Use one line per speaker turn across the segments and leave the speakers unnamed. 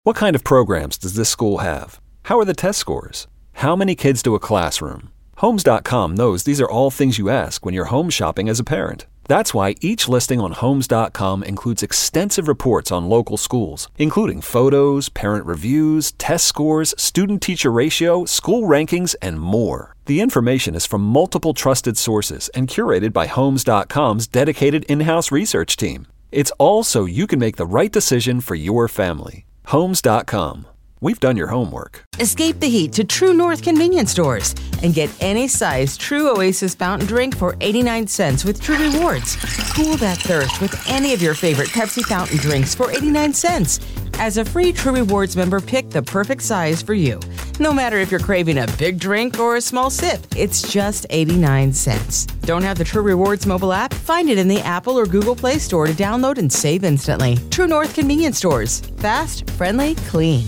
What kind of programs does this school have? How are the test scores? How many kids do a classroom? Homes.com knows these are all things you ask when you're home shopping as a parent. That's why each listing on Homes.com includes extensive reports on local schools, including photos, parent reviews, test scores, student-teacher ratio, school rankings, and more. The information is from multiple trusted sources and curated by Homes.com's dedicated in-house research team. It's all so you can make the right decision for your family. Homes.com. We've done your homework.
Escape the heat to True North convenience stores and get any size True Oasis fountain drink for 89 cents with True Rewards. Cool that thirst with any of your favorite Pepsi fountain drinks for 89 cents. As a free True Rewards member, pick the perfect size for you. No matter if you're craving a big drink or a small sip, it's just 89 cents. Don't have the True Rewards mobile app? Find it in the Apple or Google Play Store to download and save instantly. True North convenience stores. Fast, friendly, clean.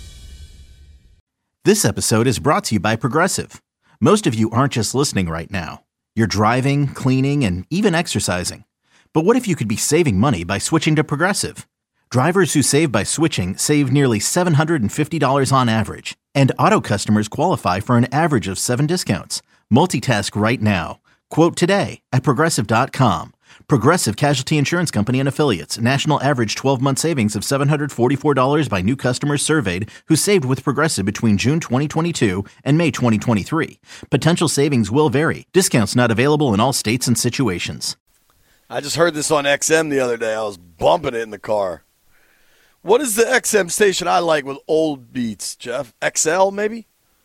This episode is brought to you by Progressive. Most of you aren't just listening right now. You're driving, cleaning, and even exercising. But what if you could be saving money by switching to Progressive? Drivers who save by switching save nearly $750 on average. And auto customers qualify for an average of 7 discounts. Multitask right now. Quote today at Progressive.com. Progressive Casualty Insurance Company and Affiliates. National average 12-month savings of $744 by new customers surveyed who saved with Progressive between June 2022 and May 2023. Potential savings will vary. Discounts not available in all states and situations.
I just heard this on XM the other day. I was bumping it in the car. What is the XM station I like with old beats, Jeff? XL, maybe?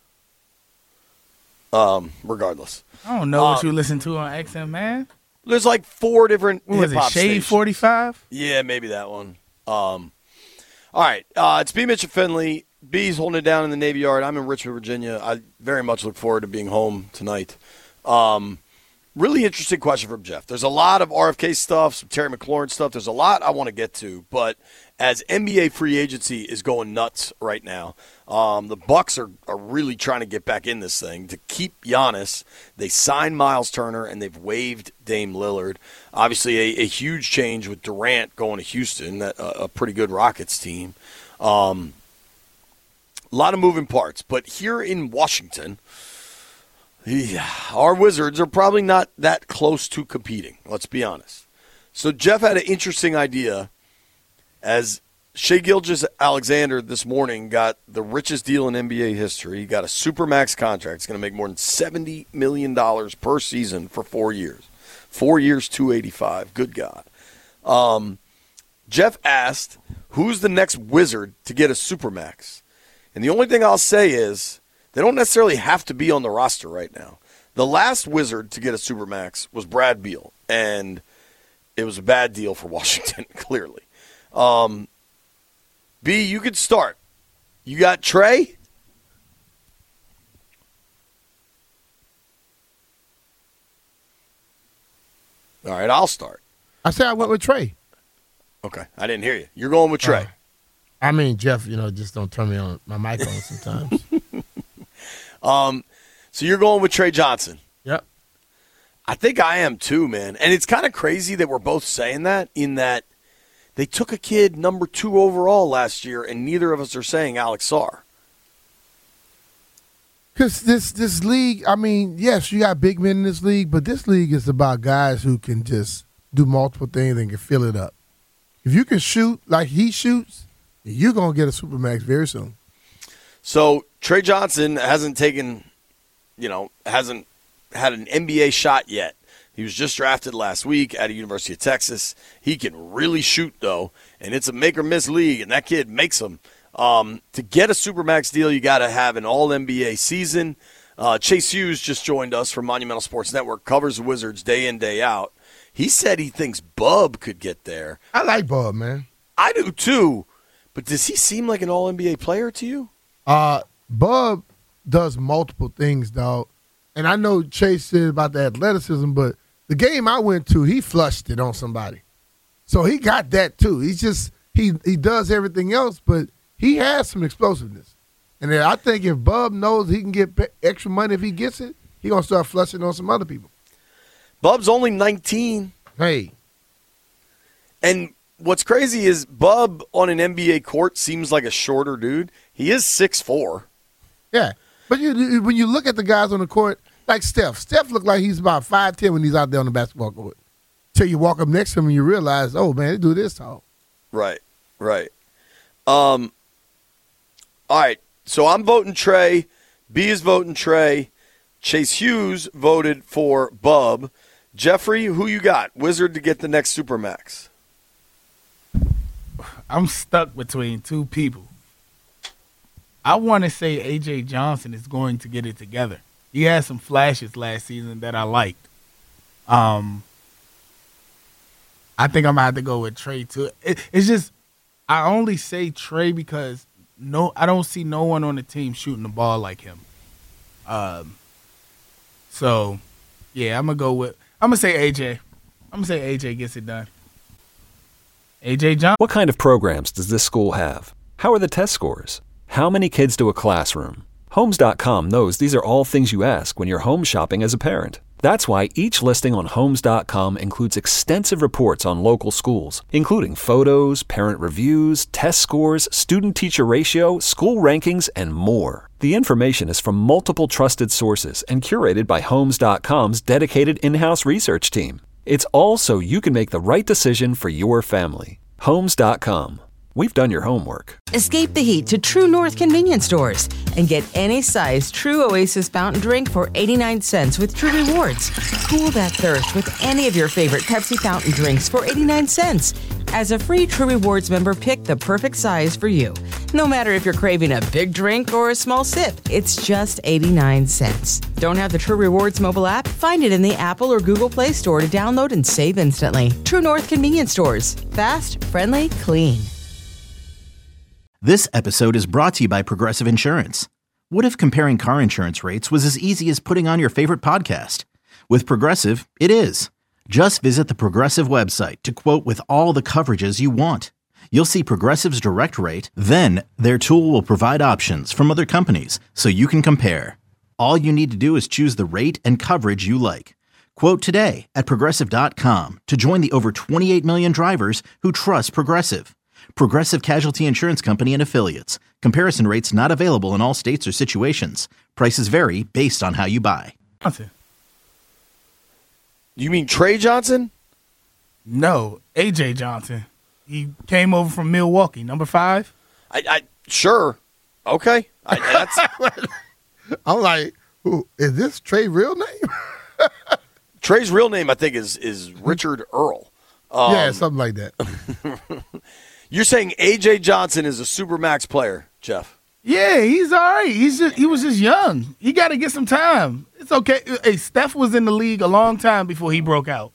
Regardless.
I don't know what you listen to on XM, man.
There's like 4 different
What was
hip-hop
it, Shade
stations.
45?
Yeah, maybe that one. All right. It's B. Mitch and Finley. B's holding it down in the Navy Yard. I'm in Richmond, Virginia. I very much look forward to being home tonight. Really interesting question from Jeff. There's a lot of RFK stuff, some Terry McLaurin stuff. There's a lot I want to get to, but as NBA free agency is going nuts right now, the Bucks are really trying to get back in this thing to keep Giannis. They signed Miles Turner, and they've waived Dame Lillard. Obviously, a huge change with Durant going to Houston, a pretty good Rockets team. A lot of moving parts, but here in Washington, our Wizards are probably not that close to competing, let's be honest. So Jeff had an interesting idea as Shai Gilgeous-Alexander this morning got the richest deal in NBA history. He got a Supermax contract. It's going to make more than $70 million per season for 4 years. 4 years, $285. Good God. Jeff asked, who's the next Wizard to get a Supermax? And the only thing I'll say is, they don't necessarily have to be on the roster right now. The last Wizard to get a Supermax was Brad Beal, and it was a bad deal for Washington, clearly. B, you could start. You got Trey? All right, I'll start.
I said I went with Trey.
Okay, I didn't hear you. You're going with Trey.
I mean, Jeff, just don't turn me on my mic on sometimes.
So you're going with Trey Johnson.
Yep.
I think I am too, man. And it's kind of crazy that we're both saying that, in that they took a kid number 2 overall last year, and neither of us are saying Alex Sarr.
Because this league, I mean, yes, you got big men in this league, but this league is about guys who can just do multiple things and can fill it up. If you can shoot like he shoots, you're going to get a Supermax very soon.
So Trey Johnson hasn't had an NBA shot yet. He was just drafted last week at the University of Texas. He can really shoot, though, and it's a make-or-miss league, and that kid makes them. To get a Supermax deal, you got to have an all-NBA season. Chase Hughes just joined us from Monumental Sports Network, covers the Wizards day in, day out. He said he thinks Bub could get there.
I like Bub, man.
I do, too. But does he seem like an all-NBA player to you?
Bub does multiple things, dog. And I know Chase said about the athleticism, but the game I went to, he flushed it on somebody. So he got that, too. He's just he does everything else, but he has some explosiveness. And I think if Bub knows he can get extra money if he gets it, he's going to start flushing on some other people.
Bub's only 19.
Hey.
And what's crazy is Bub on an NBA court seems like a shorter dude. He is 6'4".
Yeah. But when you look at the guys on the court, like Steph looked like he's about 5'10" when he's out there on the basketball court. Till you walk up next to him and you realize, oh, man, they do this tall.
Right. All right, so I'm voting Trey. B is voting Trey. Chase Hughes voted for Bub. Jeffrey, who you got? Wizard to get the next Supermax.
I'm stuck between two people. I want to say A.J. Johnson is going to get it together. He had some flashes last season that I liked. I think I'm going to have to go with Trey, too. It's just I only say Trey because I don't see no one on the team shooting the ball like him. So, yeah, I'm going to say A.J. I'm going to say A.J. gets it done. A.J. Johnson.
What kind of programs does this school have? How are the test scores? How many kids do a classroom? Homes.com knows these are all things you ask when you're home shopping as a parent. That's why each listing on Homes.com includes extensive reports on local schools, including photos, parent reviews, test scores, student-teacher ratio, school rankings, and more. The information is from multiple trusted sources and curated by Homes.com's dedicated in-house research team. It's all so you can make the right decision for your family. Homes.com. We've done your homework.
Escape the heat to True North convenience stores and get any size True Oasis fountain drink for 89 cents with True Rewards. Cool that thirst with any of your favorite Pepsi fountain drinks for 89 cents. As a free True Rewards member, pick the perfect size for you. No matter if you're craving a big drink or a small sip, it's just 89 cents. Don't have the True Rewards mobile app? Find it in the Apple or Google Play Store to download and save instantly. True North convenience stores. Fast, friendly, clean.
This episode is brought to you by Progressive Insurance. What if comparing car insurance rates was as easy as putting on your favorite podcast? With Progressive, it is. Just visit the Progressive website to quote with all the coverages you want. You'll see Progressive's direct rate, then their tool will provide options from other companies so you can compare. All you need to do is choose the rate and coverage you like. Quote today at Progressive.com to join the over 28 million drivers who trust Progressive. Progressive Casualty Insurance Company and Affiliates. Comparison rates not available in all states or situations. Prices vary based on how you buy.
Johnson.
You mean Trey Johnson?
No, A.J. Johnson. He came over from Milwaukee, number 5.
Sure. Okay. That's
I'm like, ooh, is this Trey's real name?
Trey's real name, I think, is Richard Earl.
Yeah, something like that.
You're saying A.J. Johnson is a Supermax player, Jeff?
Yeah, he's all right. He was just young. He got to get some time. It's okay. Hey, Steph was in the league a long time before he broke out.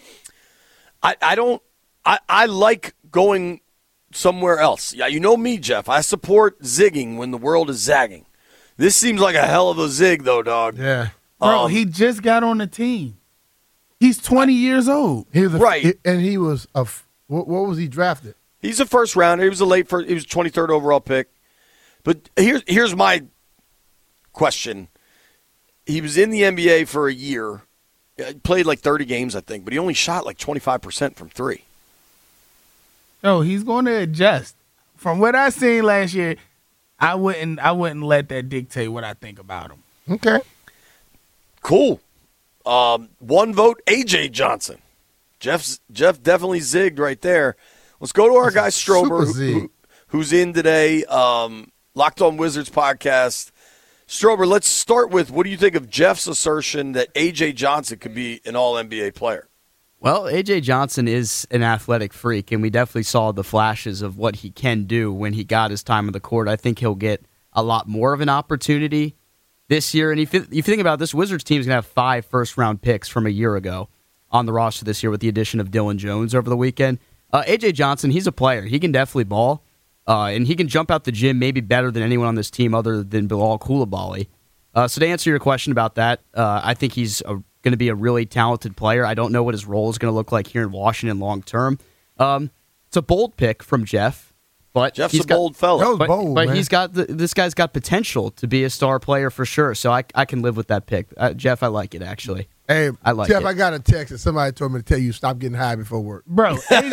I like going somewhere else. Yeah, you know me, Jeff. I support zigging when the world is zagging. This seems like a hell of a zig, though, dog.
Yeah.
Bro, he just got on the team. He's 20 years old.
Right.
And he was what was he drafted?
He's a first rounder. He was a late first. He was 23rd overall pick. But here's my question. He was in the NBA for a year. He played like 30 games, I think, but he only shot like 25% from 3.
No, he's going to adjust. From what I seen last year, I wouldn't let that dictate what I think about him.
Okay.
Cool. One vote, A.J. Johnson. Jeff definitely zigged right there. Let's go to our guy Strober, who's in today. Locked On Wizards podcast. Strober, let's start with, what do you think of Jeff's assertion that A.J. Johnson could be an All-NBA player?
Well, A.J. Johnson is an athletic freak, and we definitely saw the flashes of what he can do when he got his time on the court. I think he'll get a lot more of an opportunity this year. And if you think about it, this Wizards team is going to have 5 first-round picks from a year ago on the roster this year with the addition of Dylan Jones over the weekend. A.J. Johnson, he's a player. He can definitely ball, and he can jump out the gym maybe better than anyone on this team other than Bilal Coulibaly. So to answer your question about that, I think he's going to be a really talented player. I don't know what his role is going to look like here in Washington long term. It's a bold pick from Jeff, but
Jeff's a bold fella.
But he's got this guy's got potential to be a star player for sure. So I can live with that pick. Jeff, I like it actually.
Hey,
I like
Jeff,
it.
I got a text and somebody told me to tell you stop getting high before work.
Bro,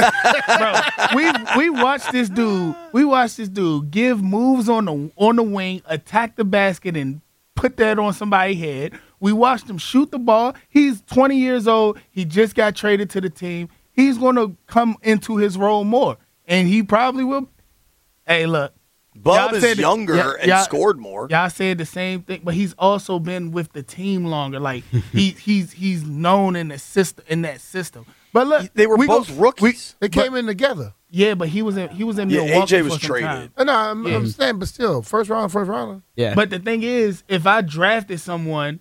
we watched this dude. We watched this dude give moves on the wing, attack the basket, and put that on somebody's head. We watched him shoot the ball. He's 20 years old. He just got traded to the team. He's going to come into his role more, and he probably will. Hey, look.
Bub
Y'all
is
said-
younger and
y'all-
scored more.
Y'all said the same thing, but he's also been with the team longer. Like he's known in the system that system. But look,
They were
we
both rookies.
They came in together.
Yeah, but he was in
Yeah,
Milwaukee
AJ
for
was
some
traded.
time.
No, I'm saying, but still, first rounder.
Yeah.
But the thing is, if I drafted someone,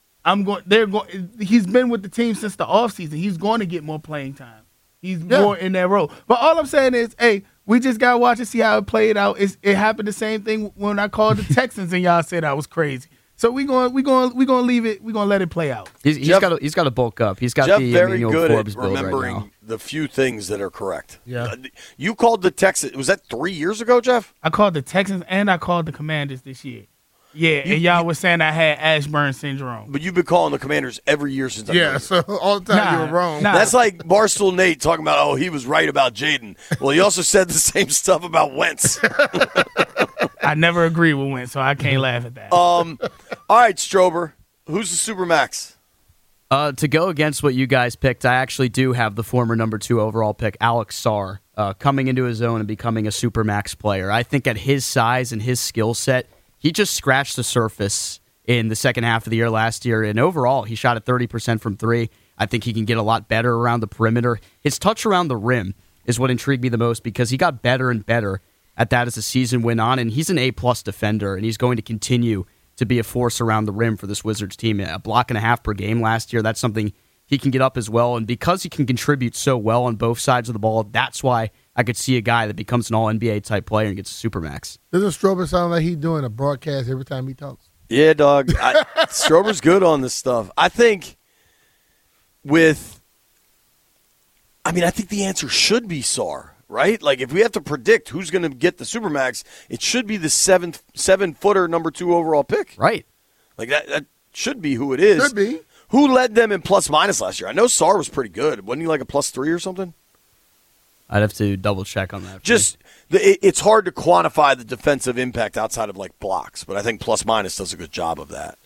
he's been with the team since the offseason. He's going to get more playing time. He's more in that role. But all I'm saying is, hey, we just got to watch and see how it played out. It happened the same thing when I called the Texans and y'all said I was crazy. So we going to leave it. We going to let it play out.
He's got to bulk up. He's got
Jeff
the
very
Emmanuel
good
Forbes
at
build right
remembering
now.
the few things that are correct.
Yeah.
You called the Texans. Was that 3 years ago, Jeff?
I called the Texans and I called the Commanders this year. Yeah, and y'all was saying I had Ashburn syndrome.
But you've been calling the Commanders every year since I know
Yeah,
you.
so all the time you were wrong.
Nah.
That's like Barstool Nate talking about, oh, he was right about Jaden. Well, he also said the same stuff about Wentz.
I never agree with Wentz, so I can't laugh at that.
All right, Strober. Who's the Supermax?
To go against what you guys picked, I actually do have the former number 2 overall pick, Alex Sarr, coming into his own and becoming a Supermax player. I think at his size and his skill set, he just scratched the surface in the second half of the year last year, and overall, he shot at 30% from 3. I think he can get a lot better around the perimeter. His touch around the rim is what intrigued me the most because he got better and better at that as the season went on, and he's an A-plus defender, and he's going to continue to be a force around the rim for this Wizards team. A block and a half per game last year, that's something he can get up as well, and because he can contribute so well on both sides of the ball, that's why I could see a guy that becomes an all-NBA type player and gets a Supermax.
Doesn't Strober sound like he's doing a broadcast every time he talks?
Yeah, dog. Strober's good on this stuff. I think the answer should be Sarr, right? Like, if we have to predict who's going to get the Supermax, it should be the 7-footer number 2 overall pick.
Right.
Like, that should be who it is.
Should be.
Who led them in plus-minus last year? I know Sarr was pretty good. Wasn't he like a +3 or something?
I'd have to double-check on that.
It's hard to quantify the defensive impact outside of, like, blocks, but I think plus-minus does a good job of that.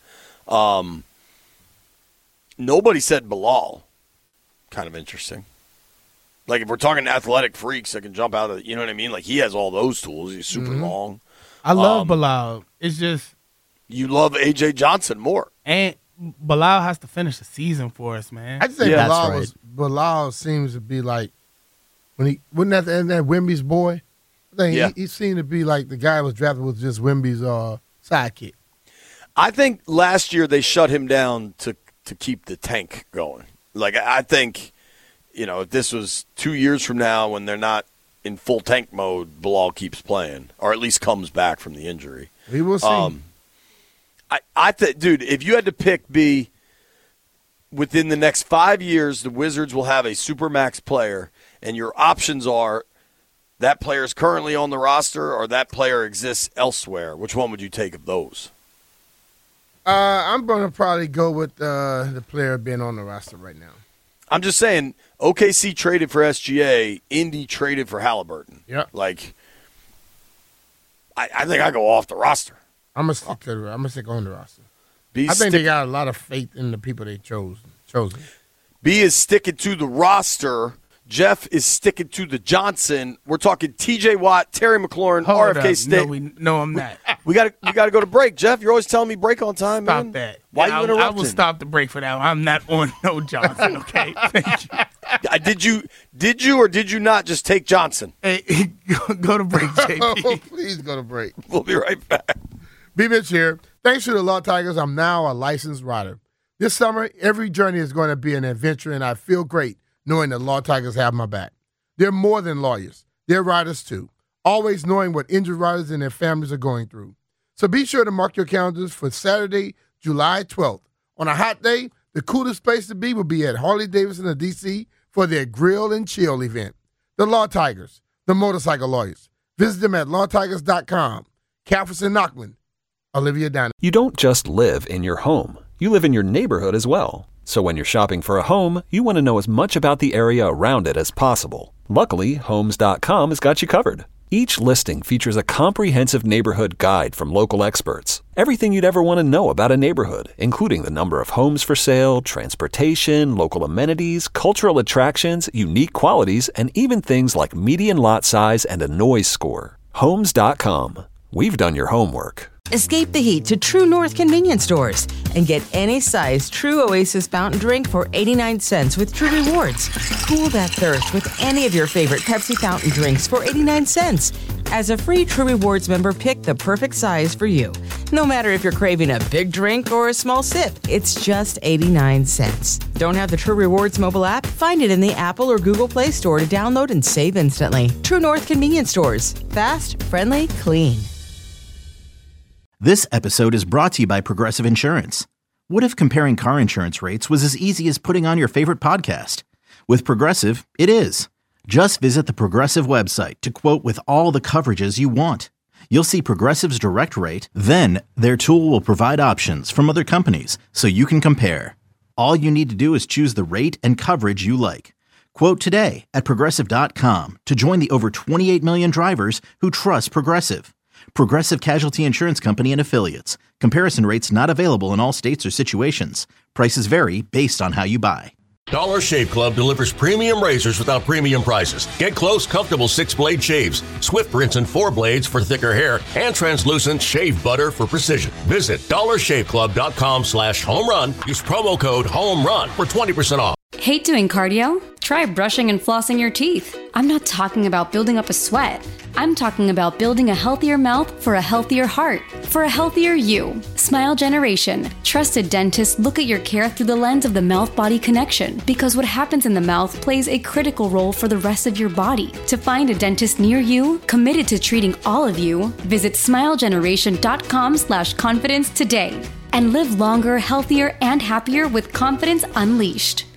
Nobody said Bilal. Kind of interesting. Like, if we're talking athletic freaks that can jump out of, you know what I mean? Like, he has all those tools. He's super long.
I love Bilal. It's just
You love A.J. Johnson more.
and Bilal has to finish the season for us, man.
I just think
Yeah,
Bilal seems to be like when he wasn't that Wemby's boy. I think he seemed to be like the guy who was drafted was just Wemby's sidekick.
I think last year they shut him down to keep the tank going. Like, I think, if this was 2 years from now when they're not in full tank mode, Bilal keeps playing, or at least comes back from the injury.
We will see.
I think, dude, if you had to pick B, within the next 5 years, the Wizards will have a Supermax player, and your options are that player is currently on the roster or that player exists elsewhere. Which one would you take of those?
I'm going to probably go with the player being on the roster right now.
I'm just saying, OKC traded for SGA, Indy traded for Halliburton.
Yeah.
Like, I think I go off the roster.
I'm gonna stick on the roster.
B
I think they got a lot of faith in the people they chosen.
B is sticking to the roster. Jeff is sticking to the Johnson. We're talking T.J. Watt, Terry McLaurin,
Hold
RFK
up.
State.
No, I'm not.
We got to go to break. Jeff, you're always telling me break on time,
Stop
man.
that.
Why
Yeah,
you interrupting?
I will stop the break for that one. I'm not on no Johnson, okay? Thank you.
Did you or did you not just take Johnson?
Hey, go to break, JP.
Please go to break.
We'll be right back.
B. Mitch here. Thanks to the Law Tigers, I'm now a licensed rider. This summer, every journey is going to be an adventure, and I feel great knowing the Law Tigers have my back. They're more than lawyers. They're riders, too, always knowing what injured riders and their families are going through. So be sure to mark your calendars for Saturday, July 12th. On a hot day, the coolest place to be will be at Harley-Davidson of D.C. for their Grill and Chill event. The Law Tigers, the motorcycle lawyers. Visit them at lawtigers.com. Calferson Knockman, Olivia Downey.
You don't just live in your home. You live in your neighborhood as well. So when you're shopping for a home, you want to know as much about the area around it as possible. Luckily, Homes.com has got you covered. Each listing features a comprehensive neighborhood guide from local experts. Everything you'd ever want to know about a neighborhood, including the number of homes for sale, transportation, local amenities, cultural attractions, unique qualities, and even things like median lot size and a noise score. Homes.com. We've done your homework.
Escape the heat to True North convenience stores and get any size True Oasis fountain drink for 89 cents with True Rewards. Cool that thirst with any of your favorite Pepsi fountain drinks for 89 cents. As a free True Rewards member, pick the perfect size for you. No matter if you're craving a big drink or a small sip, it's just 89 cents. Don't have the True Rewards mobile app? Find it in the Apple or Google Play Store to download and save instantly. True North convenience stores. Fast, friendly, clean.
This episode is brought to you by Progressive Insurance. What if comparing car insurance rates was as easy as putting on your favorite podcast? With Progressive, it is. Just visit the Progressive website to quote with all the coverages you want. You'll see Progressive's direct rate, then their tool will provide options from other companies so you can compare. All you need to do is choose the rate and coverage you like. Quote today at Progressive.com to join the over 28 million drivers who trust Progressive. Progressive Casualty Insurance Company and Affiliates. Comparison rates not available in all states or situations. Prices vary based on how you buy.
Dollar Shave Club delivers premium razors without premium prices. Get close, comfortable 6-blade shaves, swift rinse and 4 blades for thicker hair, and translucent shave butter for precision. Visit dollarshaveclub.com/homerun. Use promo code HOMERUN for 20% off.
Hate doing cardio? Try brushing and flossing your teeth. I'm not talking about building up a sweat. I'm talking about building a healthier mouth for a healthier heart, for a healthier you. Smile Generation. Trusted dentists look at your care through the lens of the mouth-body connection, because what happens in the mouth plays a critical role for the rest of your body. To find a dentist near you, committed to treating all of you, visit smilegeneration.com/confidence today and live longer, healthier, and happier with confidence unleashed.